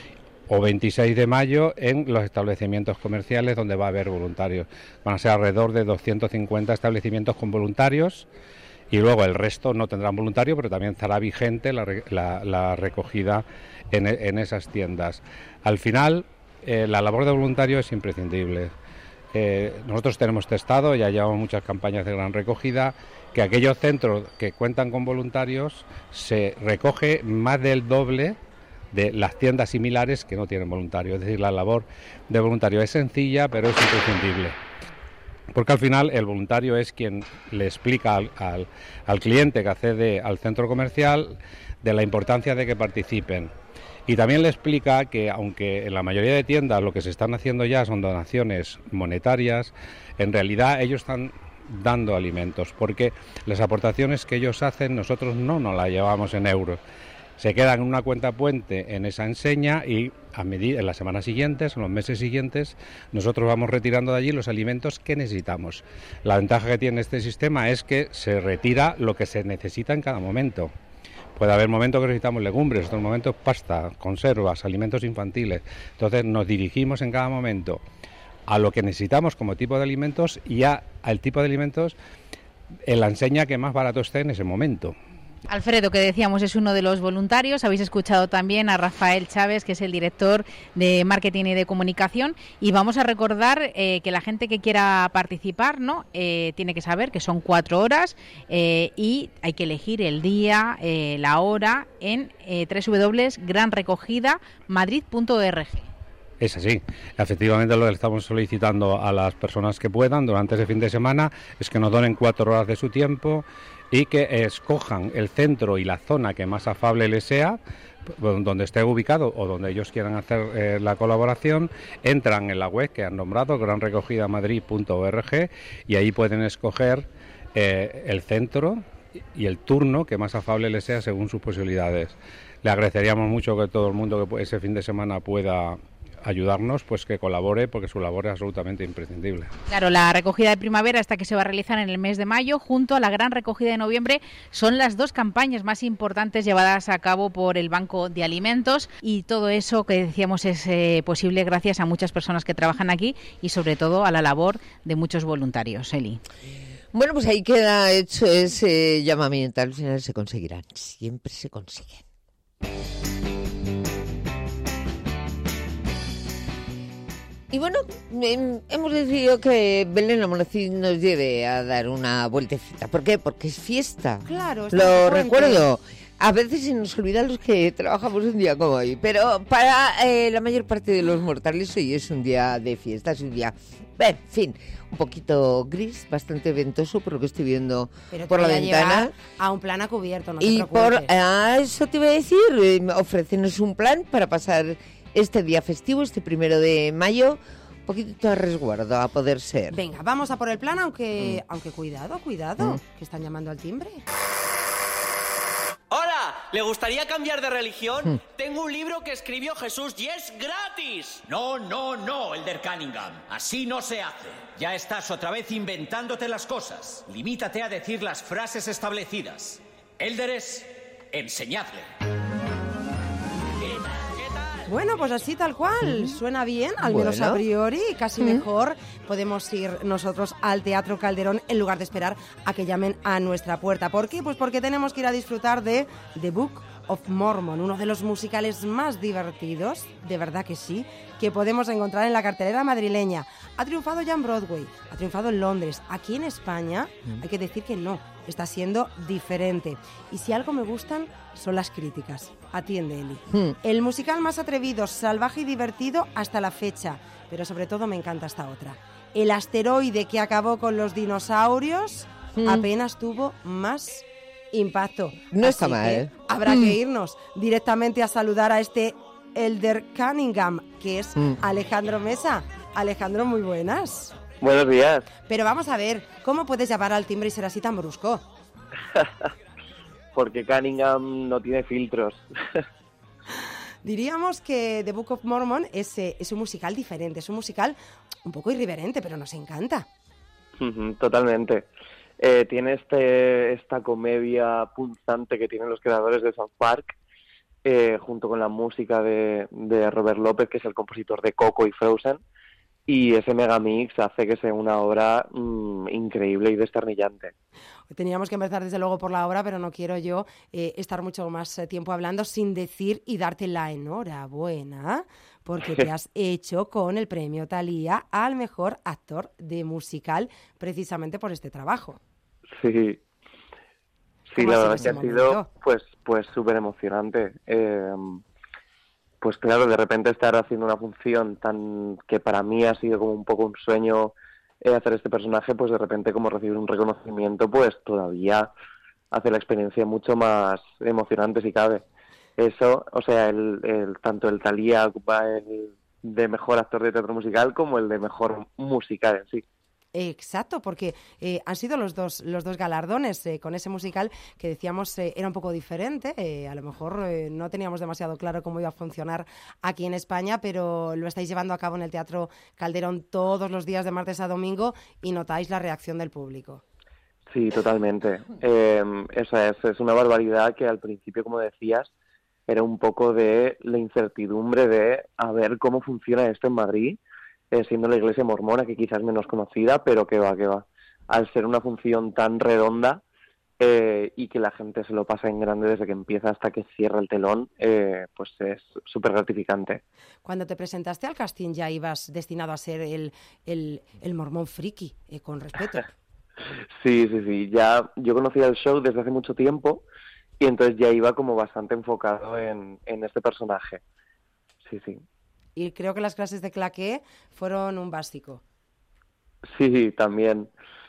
o veintiséis de mayo en los establecimientos comerciales donde va a haber voluntarios. Van a ser alrededor de doscientos cincuenta establecimientos con voluntarios, y luego el resto no tendrán voluntarios, pero también estará vigente la, la, la recogida en, en esas tiendas. Al final, eh, la labor de voluntario es imprescindible. Eh, nosotros tenemos testado, ya llevamos muchas campañas de gran recogida, que aquellos centros que cuentan con voluntarios se recoge más del doble de las tiendas similares que no tienen voluntarios. Es decir, la labor de voluntario es sencilla, pero es imprescindible, porque al final el voluntario es quien le explica al, al, al cliente que accede al centro comercial de la importancia de que participen. Y también le explica que, aunque en la mayoría de tiendas lo que se están haciendo ya son donaciones monetarias, en realidad ellos están dando alimentos, porque las aportaciones que ellos hacen nosotros no nos las llevamos en euros. Se quedan en una cuenta puente en esa enseña, y a medida, en las semanas siguientes, en los meses siguientes, nosotros vamos retirando de allí los alimentos que necesitamos. La ventaja que tiene este sistema es que se retira lo que se necesita en cada momento. Puede haber momentos que necesitamos legumbres, otros momentos pasta, conservas, alimentos infantiles. Entonces nos dirigimos en cada momento a lo que necesitamos como tipo de alimentos y a, al tipo de alimentos en la enseña que más barato esté en ese momento. Alfredo, que decíamos, es uno de los voluntarios. Habéis escuchado también a Rafael Chávez, que es el director de marketing y de comunicación. Y vamos a recordar eh, que la gente que quiera participar, ¿no? Eh, tiene que saber que son cuatro horas eh, y hay que elegir el día, eh, la hora en eh, doble u doble u doble u punto gran recogida madrid punto org. Es así. Efectivamente, lo que estamos solicitando a las personas que puedan durante ese fin de semana es que nos donen cuatro horas de su tiempo y que escojan el centro y la zona que más afable les sea, donde esté ubicado o donde ellos quieran hacer eh, la colaboración. Entran en la web que han nombrado, gran recogida madrid punto org, y ahí pueden escoger eh, el centro y el turno que más afable les sea según sus posibilidades. Le agradeceríamos mucho que todo el mundo que ese fin de semana pueda ayudarnos, pues que colabore, porque su labor es absolutamente imprescindible. Claro, la recogida de primavera, esta que se va a realizar en el mes de mayo, junto a la gran recogida de noviembre, son las dos campañas más importantes llevadas a cabo por el Banco de Alimentos, y todo eso que decíamos es eh, posible gracias a muchas personas que trabajan aquí y sobre todo a la labor de muchos voluntarios. Eli. Bueno, pues ahí queda hecho ese llamamiento. Al final se conseguirán, siempre se consiguen. Y bueno, hemos decidido que Belén Almonacid nos lleve a dar una vueltecita. ¿Por qué? Porque es fiesta. Claro. Lo recuerdo. A veces se nos olvida los que trabajamos un día como hoy, pero para eh, la mayor parte de los mortales hoy es un día de fiesta, es un día, en fin, un poquito gris, bastante ventoso por lo que estoy viendo pero por la ventana. A un plan a cubierto, no te y preocupes. por ah, eso te iba a decir, eh, ofrécenos un plan para pasar este día festivo, este primero de mayo, un poquito a resguardo, a poder ser. Venga, vamos a por el plan, aunque, mm. aunque cuidado, cuidado, mm. que están llamando al timbre. ¡Hola! ¿Le gustaría cambiar de religión? Mm. Tengo un libro que escribió Jesús y es gratis. No, no, no, Elder Cunningham. Así no se hace. Ya estás otra vez inventándote las cosas. Limítate a decir las frases establecidas. Élderes, enseñadle. Bueno, pues así tal cual, suena bien, al bueno. menos a priori, casi mm. mejor. Podemos ir nosotros al Teatro Calderón en lugar de esperar a que llamen a nuestra puerta. ¿Por qué? Pues porque tenemos que ir a disfrutar de The Book of Mormon, uno de los musicales más divertidos, de verdad que sí, que podemos encontrar en la cartelera madrileña. Ha triunfado ya en Broadway, ha triunfado en Londres. Aquí en España hay que decir que no, está siendo diferente. Y si algo me gustan son las críticas. Atiende, Eli. Mm. El musical más atrevido, salvaje y divertido hasta la fecha. Pero sobre todo me encanta esta otra. El asteroide que acabó con los dinosaurios mm. apenas tuvo más impacto. No Así está mal. Que habrá mm. que irnos directamente a saludar a este Elder Cunningham, que es mm. Alejandro Mesa. Alejandro, muy buenas. Buenos días. Pero vamos a ver, ¿cómo puedes llamar al timbre y ser así tan brusco? Porque Cunningham no tiene filtros. Diríamos que The Book of Mormon es, eh, es un musical diferente, es un musical un poco irreverente, pero nos encanta. Totalmente. Eh, tiene este esta comedia punzante que tienen los creadores de South Park, eh, junto con la música de, de Robert López, que es el compositor de Coco y Frozen, y ese megamix hace que sea una obra mmm, increíble y desternillante. Teníamos que empezar desde luego por la obra, pero no quiero yo eh, estar mucho más tiempo hablando sin decir y darte la enhorabuena, porque te has hecho con el premio Thalía al mejor actor de musical precisamente por este trabajo. Sí, sí, la verdad es que ha sido pues pues súper emocionante. Eh, pues claro, de repente estar haciendo una función tan que para mí ha sido como un poco un sueño eh, hacer este personaje, pues de repente como recibir un reconocimiento, pues todavía hace la experiencia mucho más emocionante si cabe. Eso, o sea, el, el tanto el Thalía ocupa el de mejor actor de teatro musical como el de mejor musical en sí. Exacto, porque eh, han sido los dos los dos galardones eh, con ese musical que decíamos eh, era un poco diferente, eh, a lo mejor eh, no teníamos demasiado claro cómo iba a funcionar aquí en España, pero lo estáis llevando a cabo en el Teatro Calderón todos los días de martes a domingo y notáis la reacción del público. Sí, totalmente. Eh, esa es, es una barbaridad que al principio, como decías, era un poco de la incertidumbre de a ver cómo funciona esto en Madrid, eh, siendo la iglesia mormona, que quizás menos conocida, pero que va, que va. Al ser una función tan redonda eh, y que la gente se lo pasa en grande desde que empieza hasta que cierra el telón, eh, pues es súper gratificante. Cuando te presentaste al casting ya ibas destinado a ser el, el, el mormón friki, eh, con respeto. Sí, sí, sí. Ya yo conocía el show desde hace mucho tiempo y entonces ya iba como bastante enfocado en, en este personaje. Sí, sí. Y creo que las clases de claqué fueron un básico. Sí, también.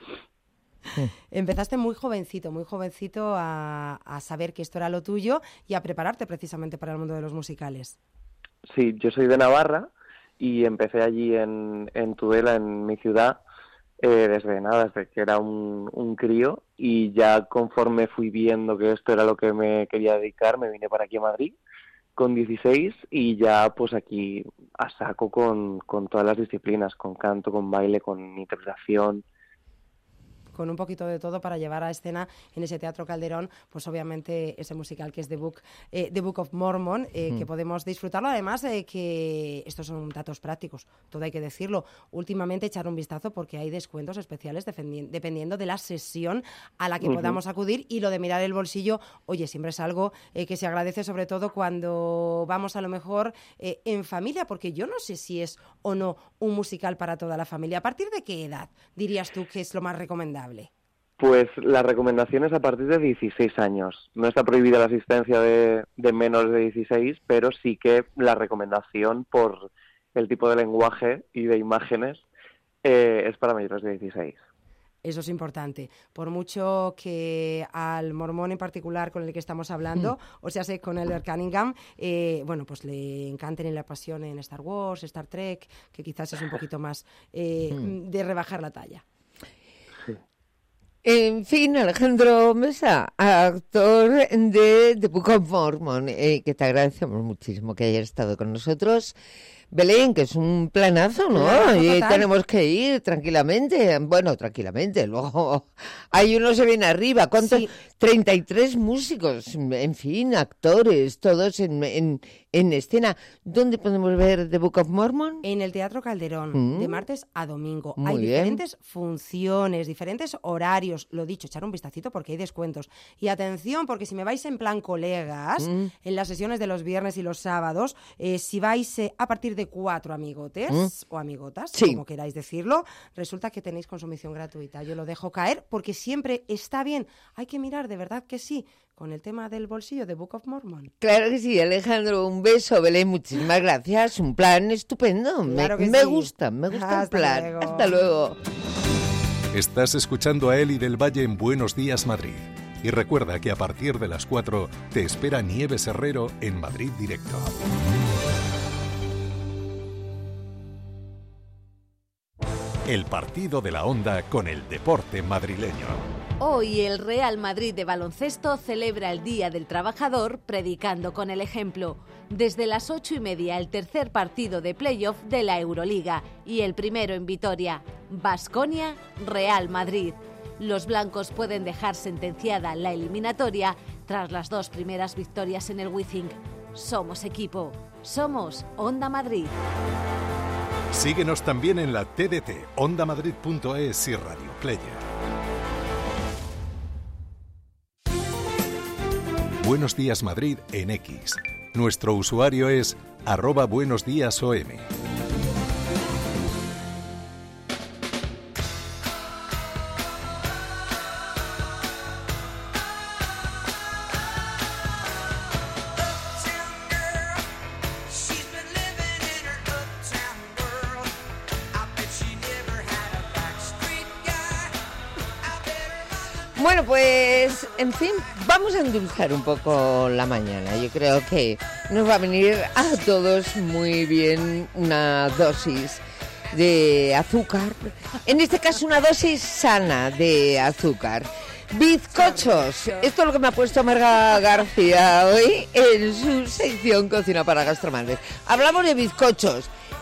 Empezaste muy jovencito, muy jovencito a, a saber que esto era lo tuyo y a prepararte precisamente para el mundo de los musicales. Sí, yo soy de Navarra y empecé allí en, en Tudela, en mi ciudad, Eh, desde nada, desde que era un, un crío, y ya conforme fui viendo que esto era lo que me quería dedicar, me vine para aquí a Madrid con dieciséis y ya pues aquí a saco con, con todas las disciplinas, con canto, con baile, con interpretación. Con un poquito de todo para llevar a escena en ese Teatro Calderón, pues obviamente ese musical que es The Book, eh, The Book of Mormon, eh, mm. que podemos disfrutarlo. Además, eh, que estos son datos prácticos, todo hay que decirlo. Últimamente echar un vistazo porque hay descuentos especiales dependiendo de la sesión a la que uh-huh. podamos acudir, y lo de mirar el bolsillo, oye, siempre es algo eh, que se agradece, sobre todo cuando vamos a lo mejor eh, en familia, porque yo no sé si es o no un musical para toda la familia. ¿A partir de qué edad dirías tú que es lo más recomendable? Pues la recomendación es a partir de dieciséis años. No está prohibida la asistencia de, de menores de dieciséis, pero sí que la recomendación por el tipo de lenguaje y de imágenes eh, es para mayores de dieciséis. Eso es importante. Por mucho que al mormón en particular con el que estamos hablando, mm. o sea, sé con Elder Cunningham, eh, bueno, pues le encanten y le apasionen Star Wars, Star Trek, que quizás es un poquito más eh, mm. de rebajar la talla. En fin, Alejandro Mesa, actor de The Book of Mormon, eh, que te agradecemos muchísimo que hayas estado con nosotros. Belén, que es un planazo, ¿no? Planazo, y tenemos que ir tranquilamente. Bueno, tranquilamente. Luego hay uno se viene arriba. ¿Cuántos? Sí. treinta y tres músicos, en fin, actores, todos en, en, en escena. ¿Dónde podemos ver The Book of Mormon? En el Teatro Calderón, mm. de martes a domingo. Muy hay bien. diferentes funciones, diferentes horarios. Lo dicho, echar un vistacito porque hay descuentos. Y atención, porque si me vais en plan colegas, mm. en las sesiones de los viernes y los sábados, eh, si vais eh, a partir de cuatro amigotes mm. o amigotas, sí. como queráis decirlo, resulta que tenéis consumición gratuita. Yo lo dejo caer porque siempre está bien. Hay que mirar, de verdad que sí, con el tema del bolsillo de Book of Mormon. Claro que sí, Alejandro, un beso, Belén, muchísimas gracias. Un plan estupendo. Claro me, que me sí. gusta, me gusta Hasta el plan. Luego. Hasta luego. Estás escuchando a Eli del Valle en Buenos Días Madrid. Y recuerda que a partir de las cuatro te espera Nieves Herrero en Madrid Directo. El partido de la Onda con el deporte madrileño. Hoy el Real Madrid de baloncesto celebra el Día del Trabajador predicando con el ejemplo. Desde las ocho y media el tercer partido de playoff de la Euroliga y el primero en Vitoria. Baskonia, Real Madrid. Los blancos pueden dejar sentenciada la eliminatoria tras las dos primeras victorias en el Wizzing. Somos equipo. Somos Onda Madrid. Síguenos también en la T D T, onda madrid punto es y Radio Player. Buenos Días Madrid en X. Nuestro usuario es arroba buenos días O M. Bueno, pues, en fin, vamos a endulzar un poco la mañana. Yo creo que nos va a venir a todos muy bien una dosis de azúcar. En este caso, una dosis sana de azúcar. Bizcochos. Esto es lo que me ha puesto Marga García hoy en su sección Cocina para Gastromantes. Hablamos de bizcochos.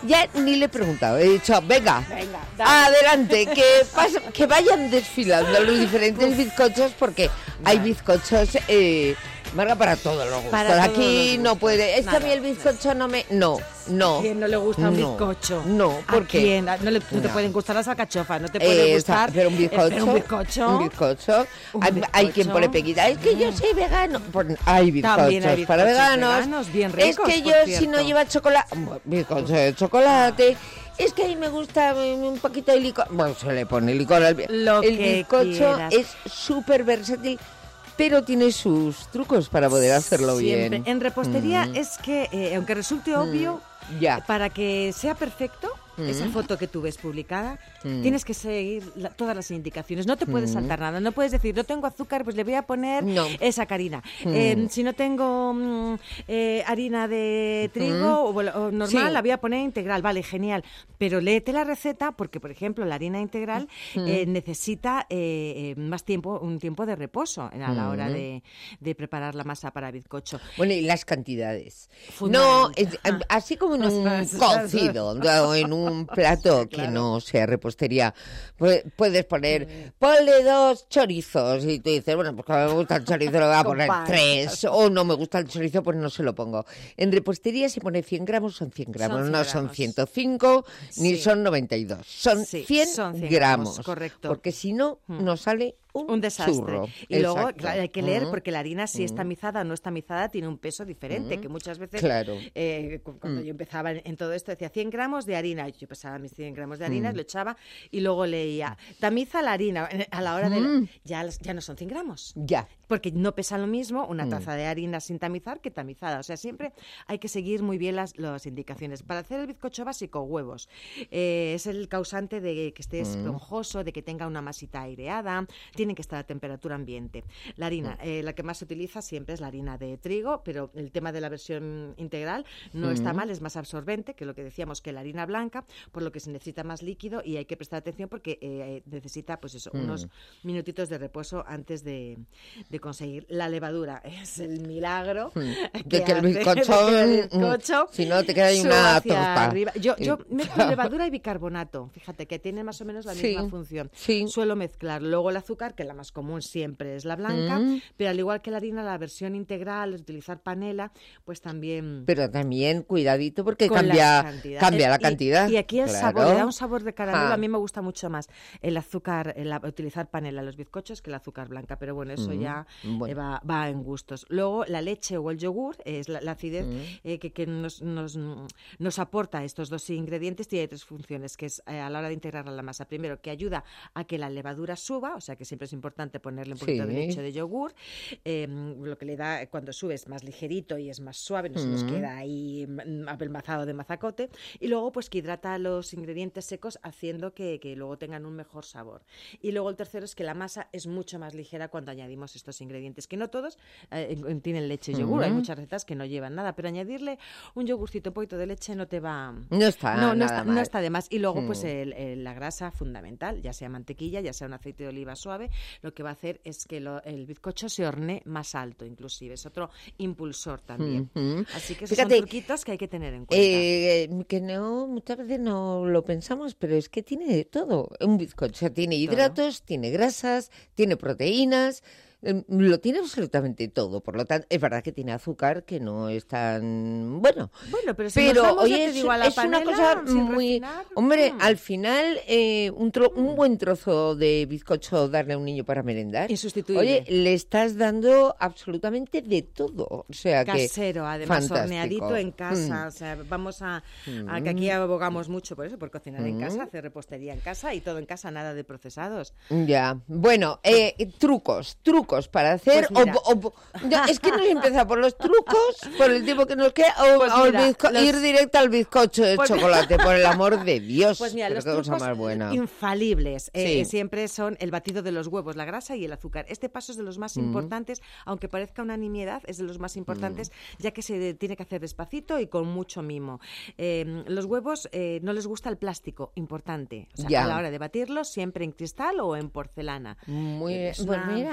Ya ni le he preguntado, he dicho, venga, Venga, adelante, que, pas- que vayan desfilando los diferentes bizcochos, porque hay bizcochos... Eh, Marga, para todos los gustos. Para Aquí todos los no gustos. puede. Es que a Nada, mí el bizcocho no me. No, no. ¿A quién no le gusta un no, bizcocho? No, ¿por ¿A qué? quién? No, le, no te No. pueden gustar las alcachofas, no te puede Eh, gustar. pero un bizcocho. pero un bizcocho. Un bizcocho. Un hay, hay bizcocho. quien pone pequita. Es que yo soy vegano. Pues hay bizcochos, También hay para bizcochos veganos. veganos, bien ricos, es que por yo, si cierto. no lleva chocolate. Bizcocho de chocolate. Es que a mí me gusta un poquito de licor. Bueno, se le pone licor al Lo El que bizcocho quieras. es súper versátil. Pero tiene sus trucos para poder hacerlo Siempre. bien. En repostería Mm. es que, eh, aunque resulte obvio, Ya. para que sea perfecto, Mm. esa foto que tú ves publicada, Mm. tienes que seguir la- todas las indicaciones. No te puedes Mm. saltar nada. No puedes decir, no tengo azúcar, pues le voy a poner No. esa harina. Mm. Eh, si no tengo mm, eh, harina de trigo o, o normal, Sí. la voy a poner integral. Vale, genial. Pero léete la receta porque, por ejemplo, la harina integral Mm. eh, necesita eh, eh, más tiempo, un tiempo de reposo a la hora Mm. de, de preparar la masa para bizcocho. Bueno, y las cantidades. No, Fundamental. es- así como en un Ostras, ostras. cocido o en un plato que no sea repostería, pu- puedes poner, ponle dos chorizos y tú dices, bueno, pues como me gusta el chorizo le voy a Con poner pan. tres, o no me gusta el chorizo, pues no se lo pongo. En repostería si pone cien gramos, son cien gramos, Son cien no son gramos. ciento cinco ni Sí. son noventa y dos, son Sí, cien son cien gramos, gramos, correcto. porque si no, Mm. nos sale un, Un desastre. churro. Y luego Exacto. claro, hay que leer Mm. porque la harina, si es Mm. tamizada o no es tamizada, tiene un peso diferente, Mm. que muchas veces, Claro. eh, cu- cuando Mm. yo empezaba en, en todo esto, decía cien gramos de harina. Yo pesaba mis cien gramos de harina, Mm. lo echaba y luego leía, tamiza la harina. A la hora de... Mm. Ya, las- ya no son cien gramos. Ya. Porque no pesa lo mismo una Mm. taza de harina sin tamizar que tamizada. O sea, siempre hay que seguir muy bien las, las indicaciones. Para hacer el bizcocho básico, huevos. Eh, es el causante de que esté Mm. esponjoso, de que tenga una masita aireada. Tienen que estar a temperatura ambiente. La harina, Mm. eh, la que más se utiliza siempre es la harina de trigo, pero el tema de la versión integral no Mm. está mal, es más absorbente que lo que decíamos que la harina blanca, por lo que se necesita más líquido y hay que prestar atención porque eh, necesita pues eso, Mm. unos minutitos de reposo antes de, de conseguir. La levadura es el milagro Mm. De que el hace bizcocho, de que el mm, bizcocho si no te queda ahí suba una hacia torta. arriba. Yo, yo Y- mezclo levadura y bicarbonato, fíjate que tiene más o menos la Sí, misma función. sí. Suelo mezclar. Luego el azúcar, que la más común siempre es la blanca, Mm. pero al igual que la harina, la versión integral, utilizar panela, pues también... Pero también cuidadito porque con cambia, las cantidades. cambia la Y- cantidad. Y, aquí el claro. sabor, le da un sabor de caramelo. Ah. A mí me gusta mucho más el azúcar, el, utilizar panela en los bizcochos que el azúcar blanca, pero bueno, eso Mm, ya bueno. eh, va, va en gustos. Luego la leche o el yogur, es la, la acidez Mm. eh, que, que nos, nos, nos aporta estos dos ingredientes, tiene tres funciones, que es eh, a la hora de integrar a la masa. Primero, que ayuda a que la levadura suba, o sea que siempre es importante ponerle un poquito de Sí. leche de yogur, eh, lo que le da cuando sube es más ligerito y es más suave, no se nos Mm. queda ahí mm, apelmazado de mazacote. Y luego pues que hidrata los ingredientes secos haciendo que, que luego tengan un mejor sabor. Y luego el tercero es que la masa es mucho más ligera cuando añadimos estos ingredientes, que no todos eh, tienen leche y yogur, Mm. hay muchas recetas que no llevan nada, pero añadirle un yogurcito, un poquito de leche no te va... No está no, no nada está, mal. no está de más. Y luego pues Mm. el- el- la grasa fundamental, ya sea mantequilla, ya sea un aceite de oliva suave, lo que va a hacer es que lo- el bizcocho se hornee más alto, inclusive. Es otro impulsor también. Ujú. Así que esos Fíjate, son truquitos que hay que tener en cuenta. Eh, que no, muchas veces no lo pensamos, pero es que tiene de todo. Un bizcocho tiene hidratos, tiene grasas, tiene proteínas, eh, lo tiene absolutamente todo. Por lo tanto, es verdad que tiene azúcar, que no es tan bueno. Bueno, pero si nos vamos, ya oye, te es, digo, a la es una panela, cosa sin muy... refinar, Hombre, mm. al final, eh, un, tro- un buen trozo de bizcocho darle a un niño para merendar. Insustituible. Oye, le estás dando absolutamente de todo. O sea que... Casero, además fantástico. horneadito en casa. Mm. O sea, vamos a, a Mm. que aquí abogamos mucho por eso, por cocinar en Mm. casa, hacer repostería en casa y todo en casa, nada de procesados. Ya, bueno, eh, trucos, trucos para hacer. Pues mira. o- o- ya, es que no empieza por los trucos, por el tiempo que nos queda, o, Pues o el mira, bizco- los- ir directo al bizcocho de Pues- chocolate, por el amor de Dios. Pues mira, pero los qué cosa trucos más buena. infalibles eh, Sí. siempre son el batido de los huevos, la grasa y el azúcar. Este paso es de los más Mm. importantes, aunque parezca una nimiedad, es de los más importantes, ya que se de- tiene que hacer despacito y con mucho mimo. Eh, los huevos eh, no les gusta el plástico, importante. O sea, Ya. a la hora de batirlos, siempre en cristal o en porcelana. Muy Es pues una- mira, parece curioso.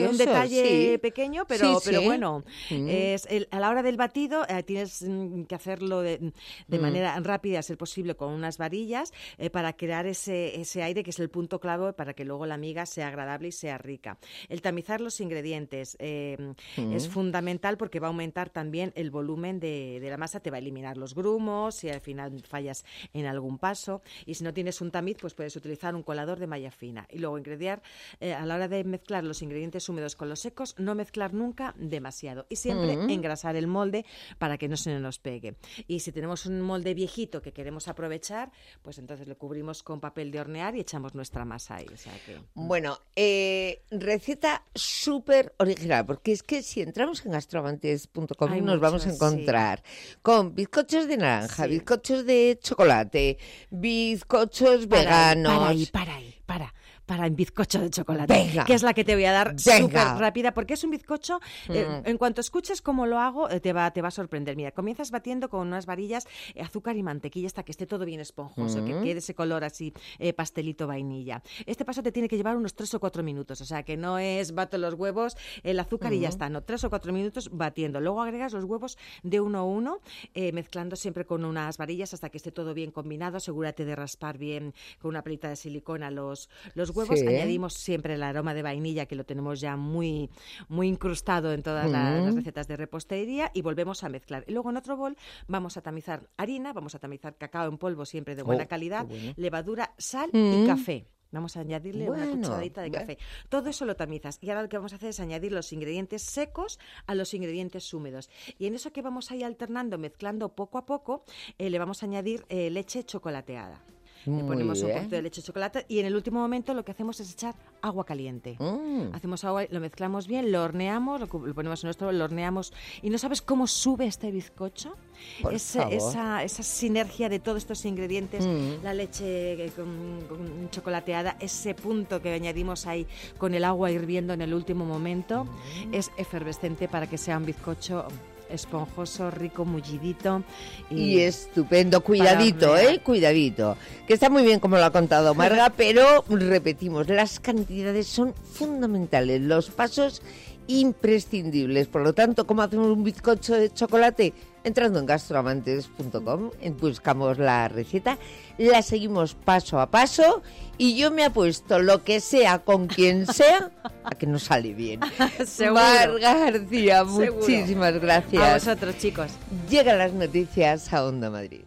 curioso, un detalle sí. pequeño, pero, Sí, pero sí. bueno, Mm. es el- a la hora del batido eh, tienes mm, que hacerlo de, de Mm. manera rápida, a ser posible, con unas varillas eh, para crear ese, ese aire que es el punto clave para que luego la miga sea agradable y sea rica. El tamizar los ingredientes eh, Mm. es fundamental porque va a aumentar también el volumen de, de la masa, te va a eliminar los grumos si al final fallas en algún paso, y si no tienes un tamiz pues puedes utilizar un colador de malla fina. Y luego ingrediar, eh, a la hora de mezclar los ingredientes húmedos con los secos, no mezclar nunca demasiado y siempre Mm. engrasar el molde para que no se nos pegue. Y si tenemos un molde viejito que queremos aprovechar, pues entonces lo cubrimos con papel de hornear y echamos nuestra masa ahí. O sea que... Bueno, eh, receta súper original, porque es que si entramos en gastroamantes punto com Hay nos vamos a muchos, encontrar con bizcochos de naranja, Sí. bizcochos de chocolate, bizcochos Para ahí, veganos. Para ahí, para ahí, para. Para un bizcocho de chocolate, Venga. que es la que te voy a dar Venga. súper rápida, porque es un bizcocho, eh, Mm. en cuanto escuches cómo lo hago, eh, te va, te va a sorprender. Mira, comienzas batiendo con unas varillas, eh, azúcar y mantequilla hasta que esté todo bien esponjoso, Mm. que quede ese color así, eh, pastelito vainilla. Este paso te tiene que llevar unos tres o cuatro minutos, o sea que no es bato los huevos, el azúcar y ya Mm. está, no, tres o cuatro minutos batiendo. Luego agregas los huevos de uno a uno, eh, mezclando siempre con unas varillas hasta que esté todo bien combinado. Asegúrate de raspar bien con una pelita de silicona los, los huevos. Sí. Añadimos siempre el aroma de vainilla, que lo tenemos ya muy, muy incrustado en todas la- Mm. las recetas de repostería, y volvemos a mezclar. Y luego en otro bol vamos a tamizar harina, vamos a tamizar cacao en polvo siempre de buena Oh, calidad, qué bueno. levadura, sal Mm. y café. Vamos a añadirle una Bueno, cucharadita de ve- café. Todo eso lo tamizas. Y ahora lo que vamos a hacer es añadir los ingredientes secos a los ingredientes húmedos. Y en eso que vamos a ir alternando, mezclando poco a poco, eh, le vamos a añadir eh, leche chocolateada. Le Muy ponemos un bien. poquito de leche de chocolate y en el último momento lo que hacemos es echar agua caliente. Mm. Hacemos agua, lo mezclamos bien, lo horneamos, lo, cu- lo ponemos en nuestro, lo horneamos, y no sabes cómo sube este bizcocho. Por Ese- favor. esa, esa sinergia de todos estos ingredientes, Mm. la leche eh, con, con chocolateada, ese punto que añadimos ahí con el agua hirviendo en el último momento, Mm. es efervescente para que sea un bizcocho esponjoso, rico, mullidito Y estupendo, cuidadito, hornear. ¿eh? Cuidadito. Que está muy bien como lo ha contado Marga, pero repetimos, las cantidades son fundamentales, los pasos imprescindibles. Por lo tanto, ¿cómo hacemos un bizcocho de chocolate? Entrando en gastroamantes punto com, buscamos la receta, la seguimos paso a paso y yo me apuesto lo que sea con quien sea a que nos sale bien. Seguro. Marga García, Seguro. muchísimas gracias. A vosotros, chicos. Llegan las noticias a Onda Madrid.